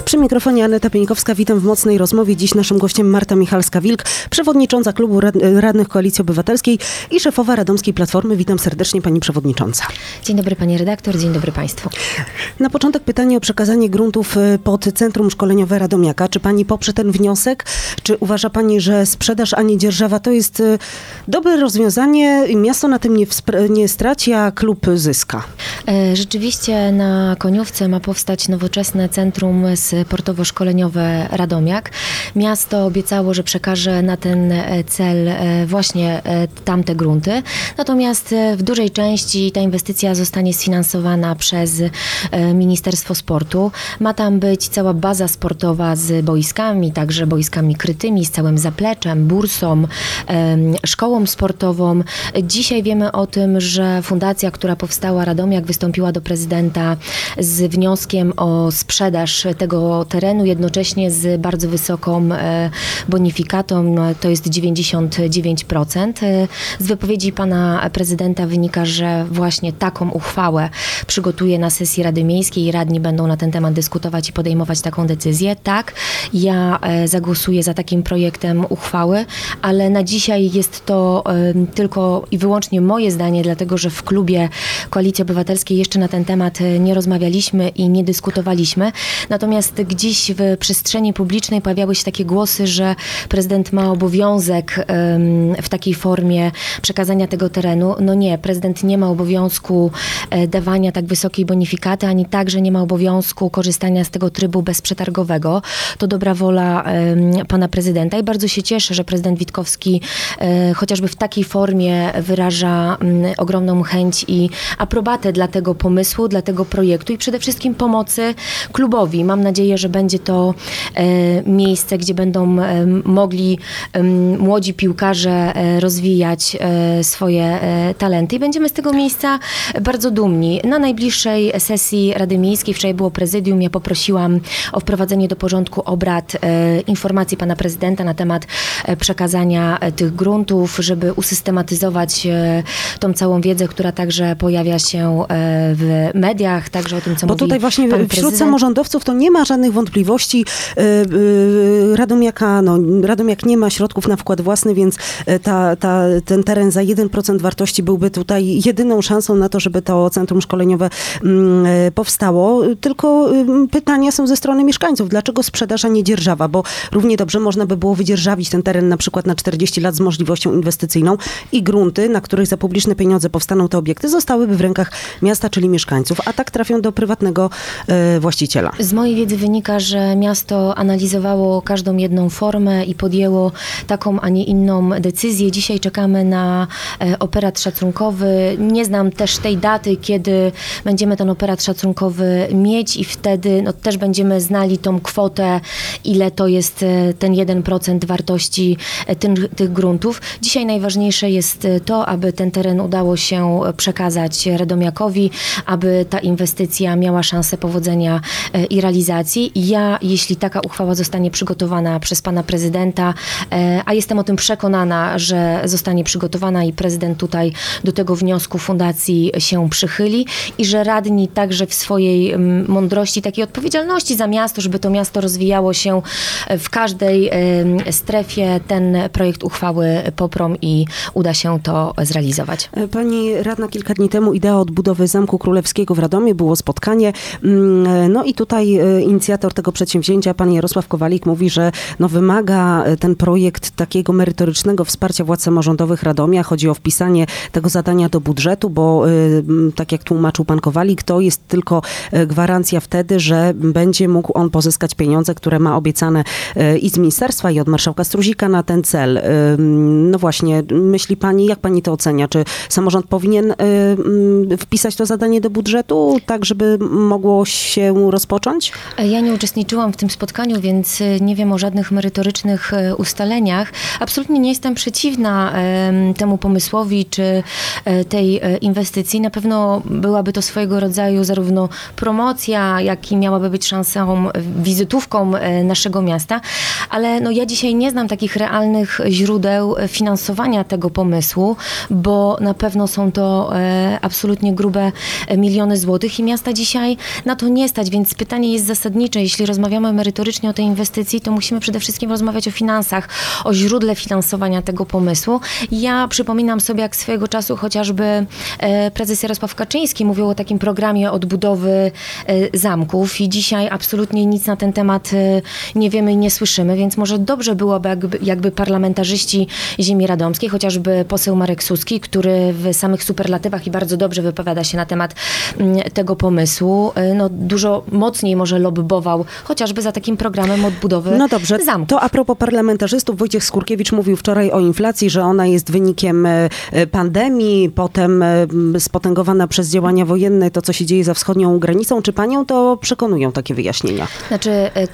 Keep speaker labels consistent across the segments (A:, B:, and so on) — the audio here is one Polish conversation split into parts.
A: Przy mikrofonie Aneta Pieńkowska, witam w mocnej rozmowie. Dziś naszym gościem Marta Michalska-Wilk, przewodnicząca Klubu Radnych Koalicji Obywatelskiej i szefowa Radomskiej Platformy. Witam serdecznie, pani przewodnicząca.
B: Dzień dobry pani redaktor, dzień dobry państwu.
A: Na początek pytanie o przekazanie gruntów pod Centrum Szkoleniowe Radomiaka. Czy pani poprze ten wniosek? Czy uważa pani, że sprzedaż, a nie dzierżawa to jest dobre rozwiązanie? Miasto na tym nie straci, a klub zyska.
B: Rzeczywiście na Koniówce ma powstać nowoczesne centrum sportowo-szkoleniowe Radomiak. Miasto obiecało, że przekaże na ten cel właśnie tamte grunty. Natomiast w dużej części ta inwestycja zostanie sfinansowana przez Ministerstwo Sportu. Ma tam być cała baza sportowa z boiskami, także boiskami krytymi, z całym zapleczem, bursą, szkołą sportową. Dzisiaj wiemy o tym, że fundacja, która powstała Radomiak, wystąpiła do prezydenta z wnioskiem o sprzedaż tego terenu, jednocześnie z bardzo wysoką bonifikatą, to jest 99%. Z wypowiedzi pana prezydenta wynika, że właśnie taką uchwałę przygotuje na sesji Rady Miejskiej i radni będą na ten temat dyskutować i podejmować taką decyzję. Tak, ja zagłosuję za takim projektem uchwały, ale na dzisiaj jest to tylko i wyłącznie moje zdanie, dlatego że w klubie Koalicji Obywatelskiej jeszcze na ten temat nie rozmawialiśmy i nie dyskutowaliśmy. Natomiast gdzieś w przestrzeni publicznej pojawiały się takie głosy, że prezydent ma obowiązek w takiej formie przekazania tego terenu. No nie, prezydent nie ma obowiązku dawania tak wysokiej bonifikaty, ani także nie ma obowiązku korzystania z tego trybu bezprzetargowego. To dobra wola pana prezydenta i bardzo się cieszę, że prezydent Witkowski chociażby w takiej formie wyraża ogromną chęć i aprobatę dla tego pomysłu, dla tego projektu i przede wszystkim pomocy klubowi. Mam nadzieję, że będzie to miejsce, gdzie będą mogli młodzi piłkarze rozwijać swoje talenty i będziemy z tego miejsca bardzo dumni. Na najbliższej sesji Rady Miejskiej, wczoraj było prezydium, ja poprosiłam o wprowadzenie do porządku obrad informacji pana prezydenta na temat przekazania tych gruntów, żeby usystematyzować tą całą wiedzę, która także pojawia się w mediach, także o tym, co
A: Bo
B: mówi
A: tutaj właśnie
B: pan
A: wśród
B: prezydent.
A: samorządowców to nie ma żadnych wątpliwości. Radomiak nie ma środków na wkład własny, więc ten teren za 1% wartości byłby tutaj jedyną szansą na to, żeby to centrum szkoleniowe powstało. Tylko pytania są ze strony mieszkańców. Dlaczego sprzedaż, a nie dzierżawa? Bo równie dobrze można by było wydzierżawić ten teren na przykład na 40 lat z możliwością inwestycyjną i grunty, na których za publiczne pieniądze powstaną te obiekty, zostałyby w rękach miasta, czyli mieszkańców, a tak trafią do prywatnego właściciela.
B: Z mojej wiedzy wynika, że miasto analizowało każdą jedną formę i podjęło taką, a nie inną decyzję. Dzisiaj czekamy na operat szacunkowy. Nie znam też tej daty, kiedy będziemy ten operat szacunkowy mieć i wtedy też będziemy znali tą kwotę, ile to jest ten 1% wartości tych gruntów. Dzisiaj najważniejsze jest to, aby ten teren udało się przekazać Radomiakowi, aby ta inwestycja miała szansę powodzenia i realizacji. Ja, jeśli taka uchwała zostanie przygotowana przez pana prezydenta, a jestem o tym przekonana, że zostanie przygotowana i prezydent tutaj do tego wniosku fundacji się przychyli i że radni także w swojej mądrości, takiej odpowiedzialności za miasto, żeby to miasto rozwijało się w każdej strefie, ten projekt uchwały poprą i uda się to zrealizować.
A: Pani radna kilka dni temu idea odbudowy Zamku Królewskiego w Radomiu, było spotkanie. No i tutaj inicjator tego przedsięwzięcia, pan Jarosław Kowalik, mówi, że wymaga ten projekt takiego merytorycznego wsparcia władz samorządowych Radomia. Chodzi o wpisanie tego zadania do budżetu, bo tak jak tłumaczył pan Kowalik, to jest tylko gwarancja wtedy, że będzie mógł on pozyskać pieniądze, które ma obiecane i z ministerstwa, i od marszałka Struzika na ten cel. No właśnie, myśli pani, jak pani to ocenia? Czy samorząd powinien wpisać to zadanie do budżetu, tak żeby mogło się rozpocząć?
B: Ja nie uczestniczyłam w tym spotkaniu, więc nie wiem o żadnych merytorycznych ustaleniach. Absolutnie nie jestem przeciwna temu pomysłowi czy tej inwestycji. Na pewno byłaby to swojego rodzaju zarówno promocja, jak i miałaby być szansą, wizytówką naszego miasta, ale ja dzisiaj nie znam takich realnych źródeł finansowania tego pomysłu, bo na pewno są to absolutnie grube miliony złotych i miasta dzisiaj na to nie stać, więc pytanie jest zasadnicze, zasadnicze, jeśli rozmawiamy merytorycznie o tej inwestycji, to musimy przede wszystkim rozmawiać o finansach, o źródle finansowania tego pomysłu. Ja przypominam sobie, jak swojego czasu chociażby prezes Jarosław Kaczyński mówił o takim programie odbudowy zamków i dzisiaj absolutnie nic na ten temat nie wiemy i nie słyszymy, więc może dobrze byłoby, jakby parlamentarzyści ziemi radomskiej, chociażby poseł Marek Suski, który w samych superlatywach i bardzo dobrze wypowiada się na temat tego pomysłu, no dużo mocniej może lobbował chociażby za takim programem odbudowy
A: No dobrze,
B: zamków.
A: to a propos parlamentarzystów, Wojciech Skurkiewicz mówił wczoraj o inflacji, że ona jest wynikiem pandemii, potem spotęgowana przez działania wojenne, to co się dzieje za wschodnią granicą. Czy panią to przekonują takie wyjaśnienia?
B: Znaczy,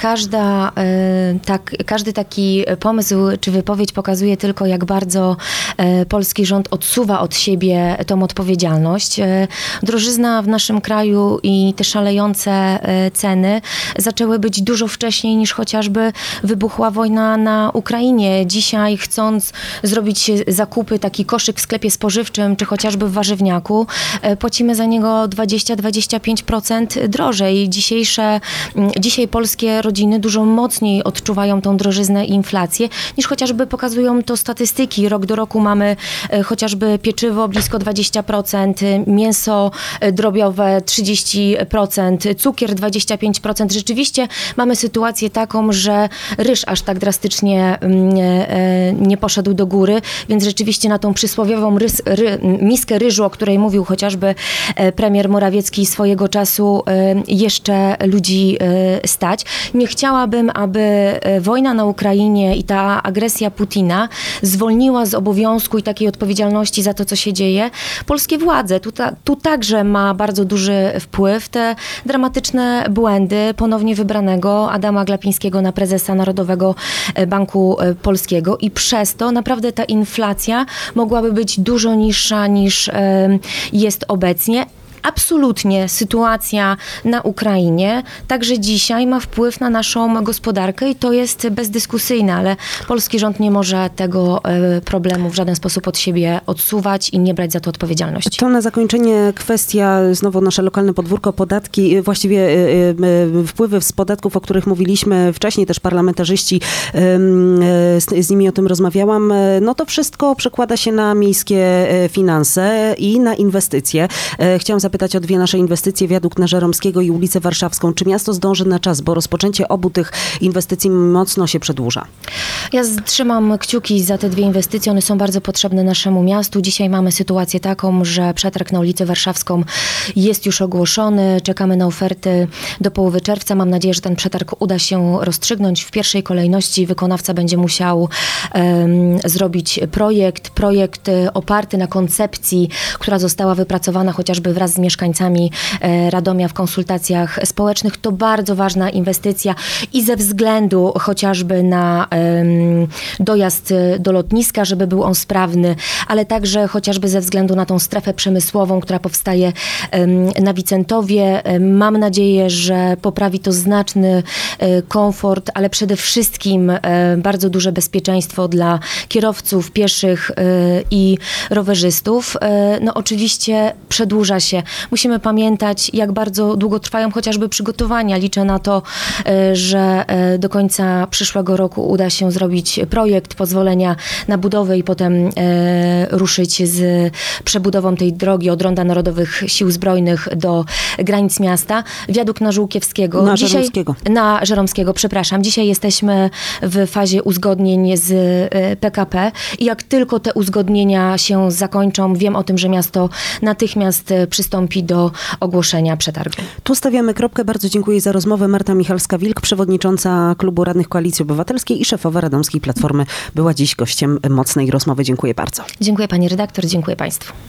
B: każdy taki pomysł czy wypowiedź pokazuje tylko, jak bardzo polski rząd odsuwa od siebie tą odpowiedzialność. Drożyzna w naszym kraju i te szalejące ceny zaczęły być dużo wcześniej niż chociażby wybuchła wojna na Ukrainie. Dzisiaj, chcąc zrobić zakupy, taki koszyk w sklepie spożywczym, czy chociażby w warzywniaku, płacimy za niego 20-25% drożej. Dzisiaj polskie rodziny dużo mocniej odczuwają tą drożyznę i inflację, niż chociażby pokazują to statystyki. Rok do roku mamy chociażby pieczywo blisko 20%, mięso drobiowe 30%, cukier 25%. Rzeczywiście mamy sytuację taką, że ryż aż tak drastycznie nie poszedł do góry, więc rzeczywiście na tą przysłowiową miskę ryżu, o której mówił chociażby premier Morawiecki swojego czasu, jeszcze ludzi stać. Nie chciałabym, aby wojna na Ukrainie i ta agresja Putina zwolniła z obowiązku i takiej odpowiedzialności za to, co się dzieje, polskie władze. Tu także ma bardzo duży wpływ te dramatyczne błędy ponownie wybranego Adama Glapińskiego na prezesa Narodowego Banku Polskiego i przez to naprawdę ta inflacja mogłaby być dużo niższa niż jest obecnie. Absolutnie sytuacja na Ukrainie także dzisiaj ma wpływ na naszą gospodarkę i to jest bezdyskusyjne, ale polski rząd nie może tego problemu w żaden sposób od siebie odsuwać i nie brać za to odpowiedzialności.
A: To na zakończenie kwestia, znowu nasze lokalne podwórko, podatki, właściwie wpływy z podatków, o których mówiliśmy wcześniej, też parlamentarzyści, z nimi o tym rozmawiałam. No to wszystko przekłada się na miejskie finanse i na inwestycje. Chciałam zapytać o dwie nasze inwestycje, wiadukt na Żeromskiego i ulicę Warszawską. Czy miasto zdąży na czas, bo rozpoczęcie obu tych inwestycji mocno się przedłuża?
B: Ja trzymam kciuki za te dwie inwestycje. One są bardzo potrzebne naszemu miastu. Dzisiaj mamy sytuację taką, że przetarg na ulicę Warszawską jest już ogłoszony. Czekamy na oferty do połowy czerwca. Mam nadzieję, że ten przetarg uda się rozstrzygnąć. W pierwszej kolejności wykonawca będzie musiał zrobić projekt oparty na koncepcji, która została wypracowana chociażby wraz z mieszkańcami Radomia w konsultacjach społecznych. To bardzo ważna inwestycja i ze względu chociażby na dojazd do lotniska, żeby był on sprawny, ale także chociażby ze względu na tą strefę przemysłową, która powstaje na Wicentowie. Mam nadzieję, że poprawi to znaczny komfort, ale przede wszystkim bardzo duże bezpieczeństwo dla kierowców, pieszych i rowerzystów. No oczywiście przedłuża się. Musimy pamiętać, jak bardzo długo trwają chociażby przygotowania. Liczę na to, że do końca przyszłego roku uda się zrobić projekt, pozwolenia na budowę i potem ruszyć z przebudową tej drogi od Ronda Narodowych Sił Zbrojnych do granic miasta. Wiadukt na Żółkiewskiego. Na Żeromskiego, przepraszam. Dzisiaj jesteśmy w fazie uzgodnień z PKP i jak tylko te uzgodnienia się zakończą, wiem o tym, że miasto natychmiast przystąpi do ogłoszenia przetargu.
A: Tu stawiamy kropkę. Bardzo dziękuję za rozmowę. Marta Michalska-Wilk, przewodnicząca Klubu Radnych Koalicji Obywatelskiej i szefowa Radomskiej Platformy, była dziś gościem mocnej rozmowy. Dziękuję bardzo.
B: Dziękuję pani redaktor, dziękuję państwu.